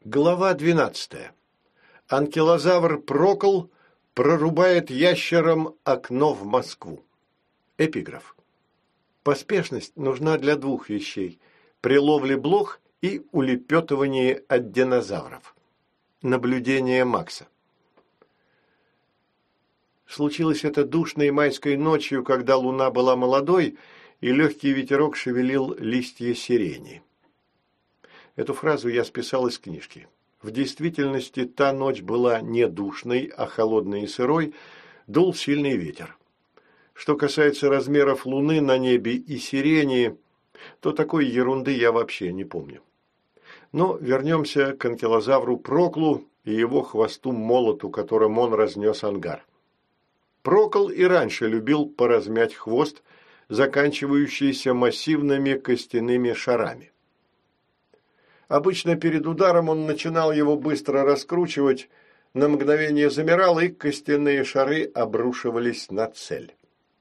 Глава 12. Анкилозавр Прокл прорубает ящерам окно в Москву. Эпиграф. Поспешность нужна для двух вещей – при ловле блох и улепетывании от динозавров. Наблюдение Макса. Случилось это душной майской ночью, когда луна была молодой, и легкий ветерок шевелил листья сирени. Эту фразу я списал из книжки. В действительности та ночь была не душной, а холодной и сырой, дул сильный ветер. Что касается размеров луны на небе и сирени, то такой ерунды я вообще не помню. Но вернемся к анкилозавру Проклу и его хвосту-молоту, которым он разнес ангар. Прокл и раньше любил поразмять хвост, заканчивающийся массивными костяными шарами. Обычно перед ударом он начинал его быстро раскручивать, на мгновение замирал, и костяные шары обрушивались на цель.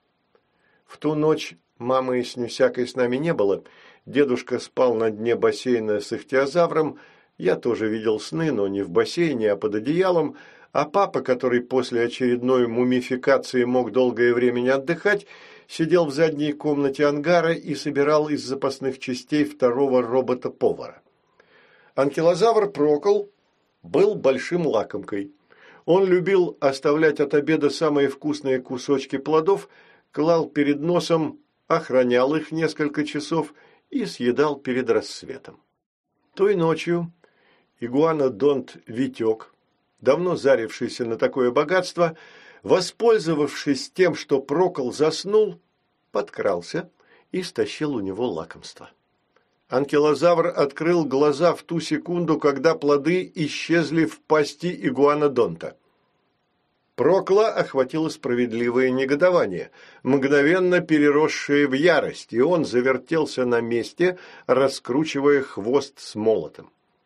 В ту ночь мамы с Нюсякой с нами не было, дедушка спал на дне бассейна с ихтиозавром, я тоже видел сны, но не в бассейне, а под одеялом, а папа, который после очередной мумификации мог долгое время не отдыхать, сидел в задней комнате ангара и собирал из запасных частей второго робота-повара. Анкилозавр Прокл был большим лакомкой. Он любил оставлять от обеда самые вкусные кусочки плодов, клал перед носом, охранял их несколько часов и съедал перед рассветом. Той ночью игуанодонт Витек, давно зарившийся на такое богатство, воспользовавшись тем, что Прокл заснул, подкрался и стащил у него лакомство. Анкилозавр открыл глаза в ту секунду, когда плоды исчезли в пасти игуанодонта. Прокла охватило справедливое негодование, мгновенно переросшее в ярость, и он завертелся на месте, раскручивая хвост с молотом.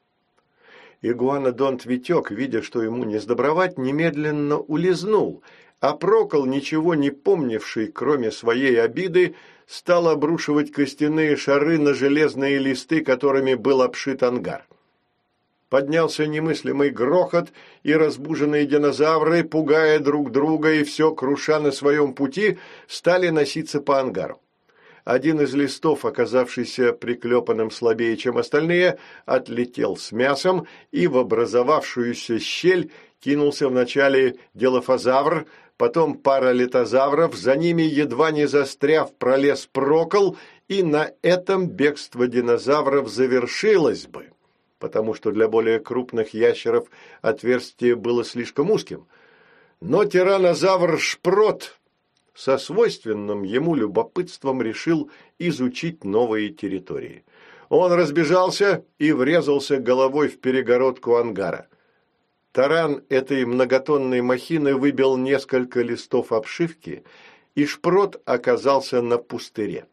Игуанодонт Витек, видя, что ему не сдобровать, немедленно улизнул, а Прокл, ничего не помнивший, кроме своей обиды, стал обрушивать костяные шары на железные листы, которыми был обшит ангар. Поднялся немыслимый грохот, и разбуженные динозавры, пугая друг друга и все круша на своем пути, стали носиться по ангару. Один из листов, оказавшийся приклепанным слабее, чем остальные, отлетел с мясом, и в образовавшуюся щель кинулся вначале дилофозавр, потом пара литозавров, за ними, едва не застряв, пролез Прокл, и на этом бегство динозавров завершилось бы, потому что для более крупных ящеров отверстие было слишком узким. Но тираннозавр Шпрот со свойственным ему любопытством решил изучить новые территории. Он разбежался и врезался головой в перегородку ангара. Таран этой многотонной махины выбил несколько листов обшивки, и Шпрот оказался на пустыре.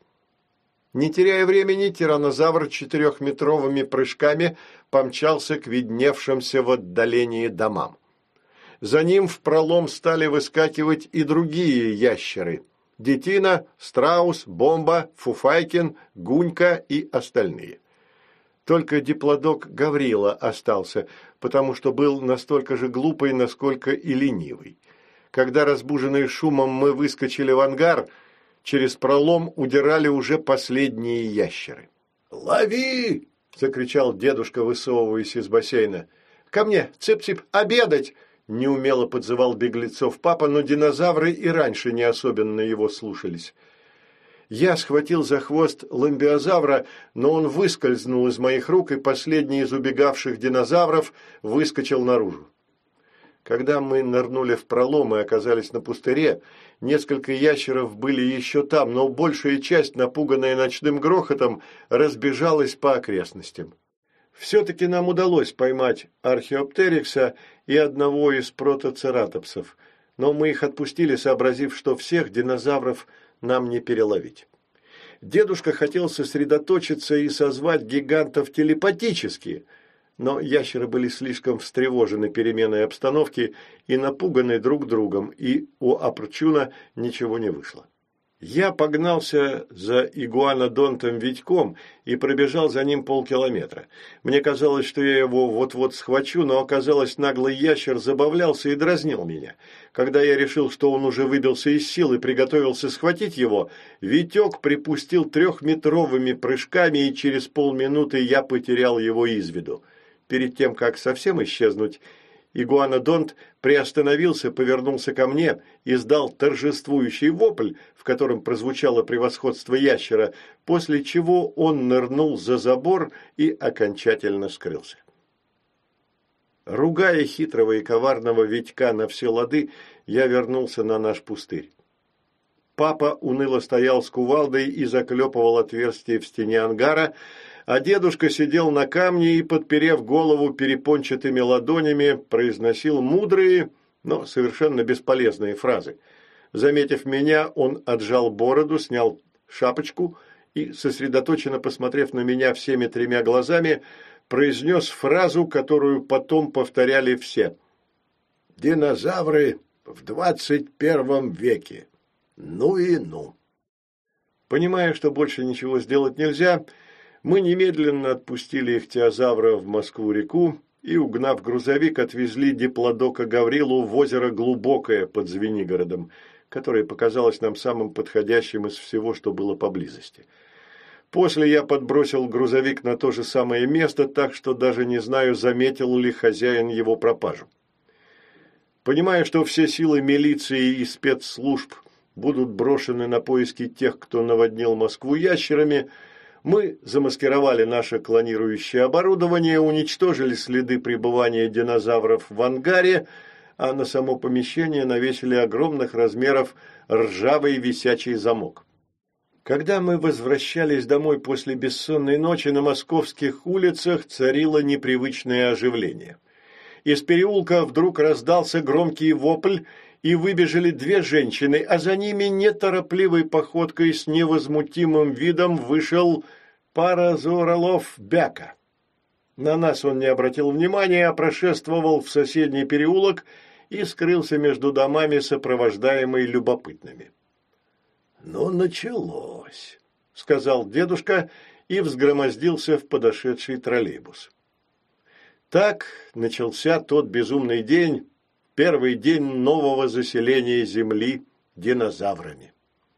Не теряя времени, тираннозавр 4-метровыми прыжками помчался к видневшимся в отдалении домам. За ним в пролом стали выскакивать и другие ящеры – детина, страус, бомба, фуфайкин, гунька и остальные. Только диплодок Гаврила остался, потому что был настолько же глупый, насколько и ленивый. Когда, разбуженные шумом, мы выскочили в ангар, через пролом удирали уже последние ящеры. «Лови!» – закричал дедушка, высовываясь из бассейна. «Ко мне! Цып-цып! Обедать!» – неумело подзывал беглецов папа, но динозавры и раньше не особенно его слушались. Я схватил за хвост ламбиозавра, но он выскользнул из моих рук, и последний из убегавших динозавров выскочил наружу. Когда мы нырнули в пролом и оказались на пустыре, несколько ящеров были еще там, но большая часть, напуганная ночным грохотом, разбежалась по окрестностям. Все-таки нам удалось поймать археоптерикса и одного из протоцератопсов, но мы их отпустили, сообразив, что всех динозавров нам не переловить. Дедушка хотел сосредоточиться и созвать гигантов телепатически, но ящеры были слишком встревожены переменой обстановки и напуганы друг другом, и у Апрчуна ничего не вышло. Я погнался за игуанодонтом Витьком и пробежал за ним полкилометра. Мне казалось, что я его вот-вот схвачу, но оказалось, наглый ящер забавлялся и дразнил меня. Когда я решил, что он уже выбился из сил и приготовился схватить его, Витек припустил 3-метровыми прыжками, и через полминуты я потерял его из виду. Перед тем, как совсем исчезнуть, игуанодонт приостановился, повернулся ко мне, издал торжествующий вопль, в котором прозвучало превосходство ящера, после чего он нырнул за забор и окончательно скрылся. Ругая хитрого и коварного Витька на все лады, я вернулся на наш пустырь. Папа уныло стоял с кувалдой и заклепывал отверстие в стене ангара, а дедушка сидел на камне и, подперев голову перепончатыми ладонями, произносил мудрые, но совершенно бесполезные фразы. Заметив меня, он отжал бороду, снял шапочку и, сосредоточенно посмотрев на меня всеми 3 глазами, произнес фразу, которую потом повторяли все. «Динозавры в 21 веке. Ну и ну». Понимая, что больше ничего сделать нельзя, мы немедленно отпустили ихтиозавра в Москву-реку и, угнав грузовик, отвезли диплодока Гаврилу в озеро Глубокое под Звенигородом, которое показалось нам самым подходящим из всего, что было поблизости. После я подбросил грузовик на то же самое место, так что даже не знаю, заметил ли хозяин его пропажу. Понимая, что все силы милиции и спецслужб будут брошены на поиски тех, кто наводнил Москву ящерами, мы замаскировали наше клонирующее оборудование, уничтожили следы пребывания динозавров в ангаре, а на само помещение навесили огромных размеров ржавый висячий замок. Когда мы возвращались домой после бессонной ночи, на московских улицах царило непривычное оживление. Из переулка вдруг раздался громкий вопль, и выбежали 2 женщины, а за ними неторопливой походкой с невозмутимым видом вышел Паразоролов Бяка. На нас он не обратил внимания, а прошествовал в соседний переулок и скрылся между домами, сопровождаемый любопытными. «Ну, началось», — сказал дедушка и взгромоздился в подошедший троллейбус. Так начался тот безумный день, первый день нового заселения Земли динозаврами.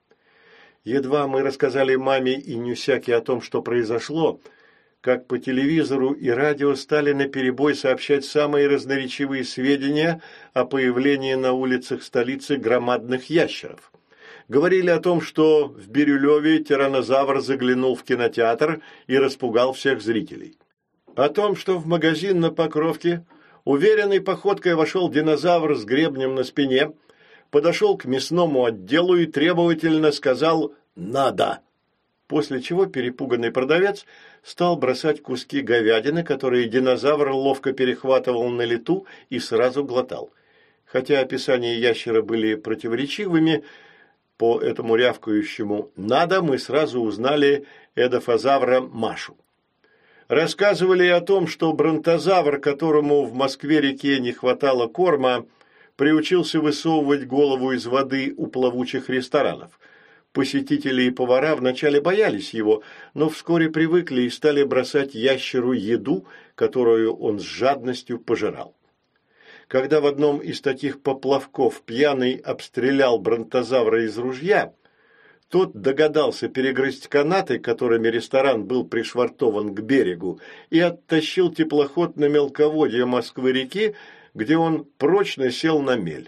Едва мы рассказали маме и Нюсяке о том, что произошло, как по телевизору и радио стали наперебой сообщать самые разноречивые сведения о появлении на улицах столицы громадных ящеров. Говорили о том, что в Бирюлеве тираннозавр заглянул в кинотеатр и распугал всех зрителей. О том, что в магазин на Покровке уверенной походкой вошел динозавр с гребнем на спине, подошел к мясному отделу и требовательно сказал «надо», после чего перепуганный продавец стал бросать куски говядины, которые динозавр ловко перехватывал на лету и сразу глотал. Хотя описания ящера были противоречивыми, по этому рявкающему «надо» мы сразу узнали эдофазавра Машу. Рассказывали о том, что бронтозавр, которому в Москве-реке не хватало корма, приучился высовывать голову из воды у плавучих ресторанов. Посетители и повара вначале боялись его, но вскоре привыкли и стали бросать ящеру еду, которую он с жадностью пожирал. Когда в одном из таких поплавков пьяный обстрелял бронтозавра из ружья, тот догадался перегрызть канаты, которыми ресторан был пришвартован к берегу, и оттащил теплоход на мелководье Москвы-реки, где он прочно сел на мель.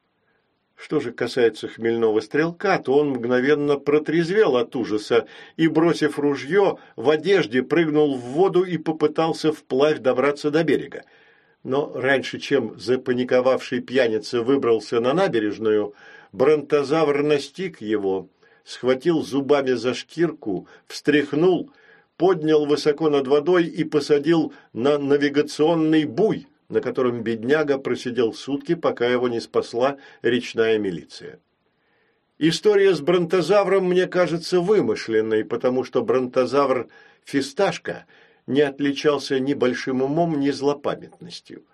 Что же касается хмельного стрелка, то он мгновенно протрезвел от ужаса и, бросив ружье, в одежде прыгнул в воду и попытался вплавь добраться до берега. Но раньше, чем запаниковавший пьяница выбрался на набережную, бронтозавр настиг его, схватил зубами за шкирку, встряхнул, поднял высоко над водой и посадил на навигационный буй, на котором бедняга просидел сутки, пока его не спасла речная милиция. История с бронтозавром мне кажется вымышленной, потому что бронтозавр Фисташка не отличался ни большим умом, ни злопамятностью.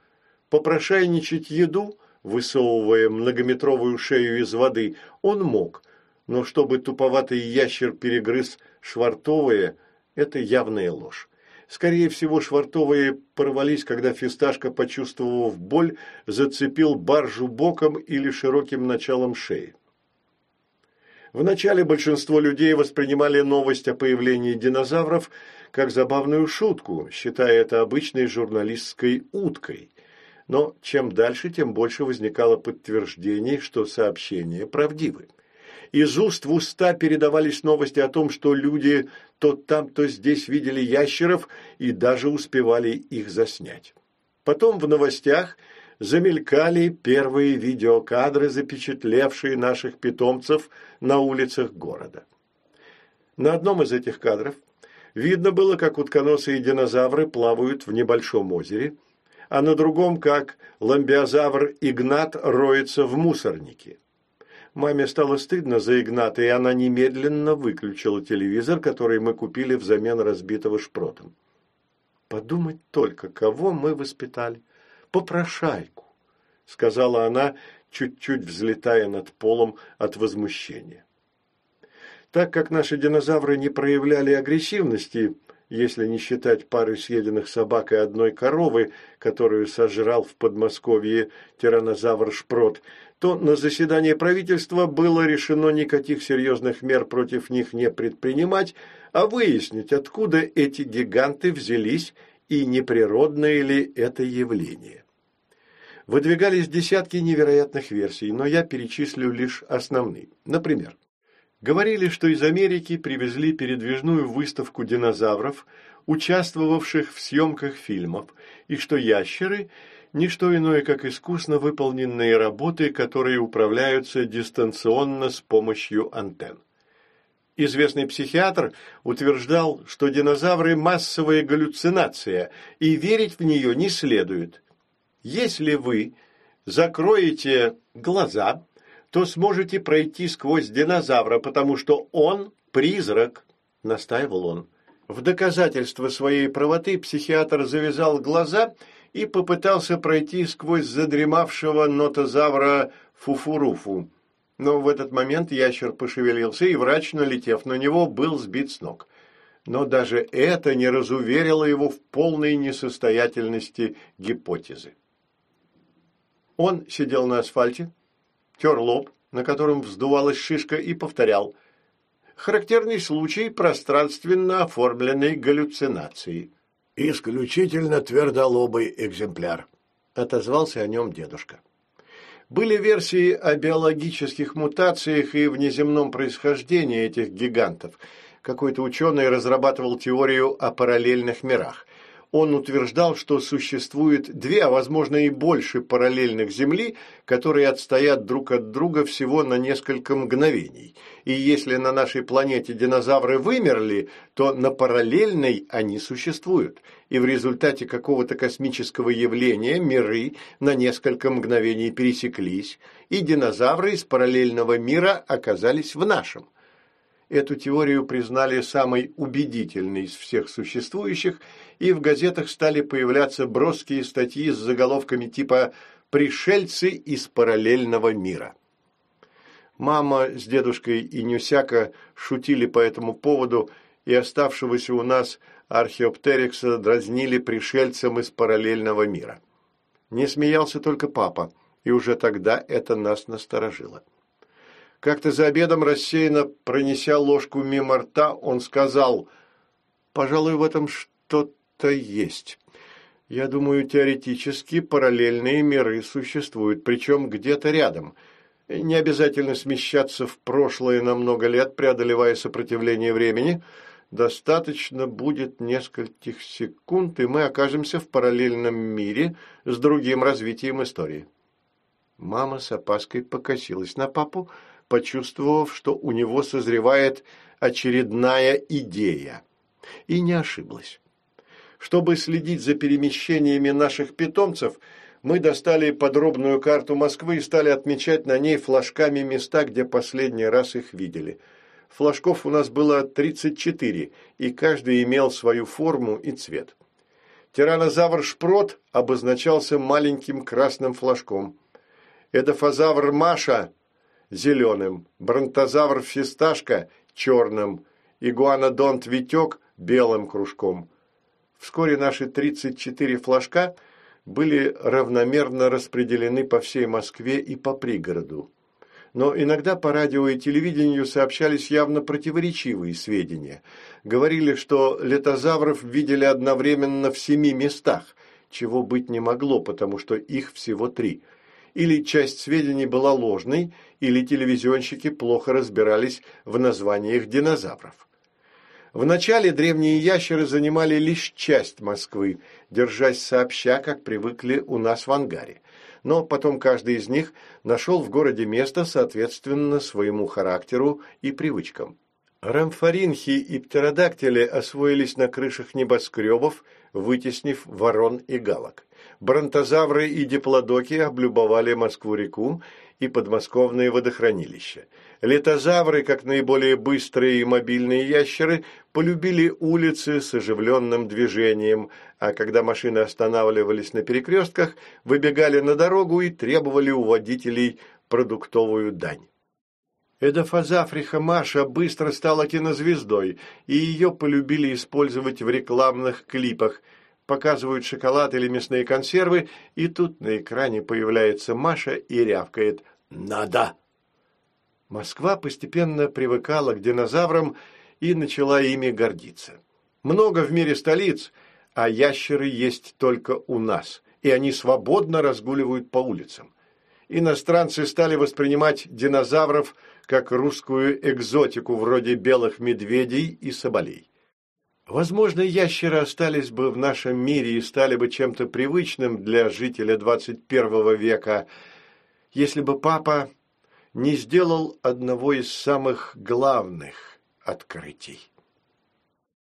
Попрошайничать еду, высовывая многометровую шею из воды, он мог, но чтобы туповатый ящер перегрыз швартовые – это явная ложь. Скорее всего, швартовые порвались, когда фисташка, почувствовав боль, зацепил баржу боком или широким началом шеи. Вначале большинство людей воспринимали новость о появлении динозавров как забавную шутку, считая это обычной журналистской уткой. Но чем дальше, тем больше возникало подтверждений, что сообщения правдивы. Из уст в уста передавались новости о том, что люди то там, то здесь видели ящеров и даже успевали их заснять. Потом в новостях замелькали первые видеокадры, запечатлевшие наших питомцев на улицах города. На одном из этих кадров видно было, как утконосые динозавры плавают в небольшом озере, а на другом, как ламбеозавр Игнат роется в мусорнике. Маме стало стыдно за Игната, и она немедленно выключила телевизор, который мы купили взамен разбитого шпротом. «Подумать только, кого мы воспитали! Попрошайку!» – сказала она, чуть-чуть взлетая над полом от возмущения. Так как наши динозавры не проявляли агрессивности, если не считать пары съеденных собак и одной коровы, которую сожрал в Подмосковье тираннозавр Шпрот, то на заседании правительства было решено никаких серьезных мер против них не предпринимать, а выяснить, откуда эти гиганты взялись и неприродное ли это явление. Выдвигались десятки невероятных версий, но я перечислю лишь основные. Например, говорили, что из Америки привезли передвижную выставку динозавров, участвовавших в съемках фильмов, и что ящеры – не что иное, как искусно выполненные работы, которые управляются дистанционно с помощью антенн. Известный психиатр утверждал, что динозавры – массовая галлюцинация, и верить в нее не следует. Если вы закроете глаза, то сможете пройти сквозь динозавра, потому что он – призрак, настаивал он. В доказательство своей правоты психиатр завязал глаза и попытался пройти сквозь задремавшего нотозавра Фуфуруфу. Но в этот момент ящер пошевелился, и врач, налетев на него, был сбит с ног. Но даже это не разуверило его в полной несостоятельности гипотезы. Он сидел на асфальте, тер лоб, на котором вздувалась шишка, и повторял: «Характерный случай пространственно оформленной галлюцинации». «Исключительно твердолобый экземпляр», – отозвался о нем дедушка. Были версии о биологических мутациях и внеземном происхождении этих гигантов. Какой-то ученый разрабатывал теорию о параллельных мирах. Он утверждал, что существует две, а возможно и больше параллельных Земли, которые отстоят друг от друга всего на несколько мгновений. И если на нашей планете динозавры вымерли, то на параллельной они существуют. И в результате какого-то космического явления миры на несколько мгновений пересеклись, и динозавры из параллельного мира оказались в нашем. Эту теорию признали самой убедительной из всех существующих, и в газетах стали появляться броские статьи с заголовками типа «Пришельцы из параллельного мира». Мама с дедушкой и Нюсяка шутили по этому поводу, и оставшегося у нас археоптерикса дразнили пришельцем из параллельного мира. Не смеялся только папа, и уже тогда это нас насторожило. Как-то за обедом, рассеянно пронеся ложку мимо рта, он сказал: «Пожалуй, в этом что-то есть. Я думаю, теоретически параллельные миры существуют, причем где-то рядом. Не обязательно смещаться в прошлое на много лет, преодолевая сопротивление времени. Достаточно будет нескольких секунд, и мы окажемся в параллельном мире с другим развитием истории». Мама с опаской покосилась на папу, почувствовав, что у него созревает очередная идея. И не ошиблась. Чтобы следить за перемещениями наших питомцев, мы достали подробную карту Москвы и стали отмечать на ней флажками места, где последний раз их видели. Флажков у нас было 34, и каждый имел свою форму и цвет. Тираннозавр Шпрот обозначался маленьким красным флажком. Эдофазавр Маша – зеленым, бронтозавр-фисташка – черным, игуанодонт-витек – белым кружком. Вскоре наши 34 флажка были равномерно распределены по всей Москве и по пригороду. Но иногда по радио и телевидению сообщались явно противоречивые сведения. Говорили, что летозавров видели одновременно в 7 местах, чего быть не могло, потому что их всего 3. Или часть сведений была ложной, или телевизионщики плохо разбирались в названиях динозавров. Вначале древние ящеры занимали лишь часть Москвы, держась сообща, как привыкли у нас в ангаре. Но потом каждый из них нашел в городе место, соответственно, своему характеру и привычкам. Рамфоринхи и птеродактили освоились на крышах небоскребов, вытеснив ворон и галок. Бронтозавры и диплодоки облюбовали Москву-реку и подмосковные водохранилища. Летозавры, как наиболее быстрые и мобильные ящеры, полюбили улицы с оживленным движением, а когда машины останавливались на перекрестках, выбегали на дорогу и требовали у водителей продуктовую дань. Эдофазафриха Маша быстро стала кинозвездой, и ее полюбили использовать в рекламных клипах. Показывают шоколад или мясные консервы, и тут на экране появляется Маша и рявкает «Надо!». Москва постепенно привыкала к динозаврам и начала ими гордиться. Много в мире столиц, а ящеры есть только у нас, и они свободно разгуливают по улицам. Иностранцы стали воспринимать динозавров как русскую экзотику вроде белых медведей и соболей. Возможно, ящеры остались бы в нашем мире и стали бы чем-то привычным для жителя 21 века, если бы папа не сделал одного из самых главных открытий.